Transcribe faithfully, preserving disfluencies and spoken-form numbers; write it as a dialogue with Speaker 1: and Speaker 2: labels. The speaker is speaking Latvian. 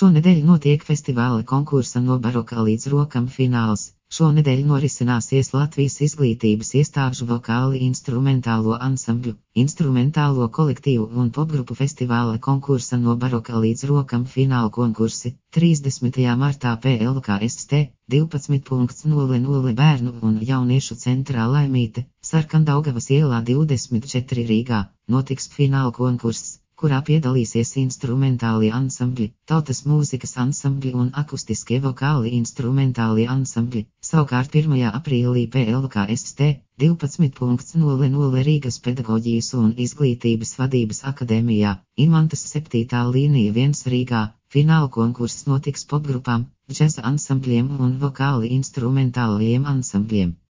Speaker 1: Šonedēļ notiek festivāla konkursa No baroka līdz rokam fināls. Šonedēļ norisināsies Latvijas izglītības iestāžu vokāli instrumentālo ansambļu, instrumentālo kolektīvu un popgrupu festivāla konkursa No baroka līdz rokam fināla konkursi. trīsdesmitajā martā P L K S T divpadsmit nulle nulle Bērnu un jauniešu centrā Laimīte, Sarkandaugavas ielā divdesmit četri Rīgā, notiks fināla konkurss, kurā piedalīsies instrumentālie ansambļi, tautas mūzikas ansambļi un akustiskie vokāli instrumentālie ansambļi. Savukārt pirmajā aprīlī P L K S T divpadsmit nulle nulle Rīgas pedagoģijas un izglītības vadības akadēmijā, Imantas septītā līnija viens Rīgā. Fināla konkurss notiks popgrupām, džeza ansambļiem un vokāli instrumentālajiem ansambļiem.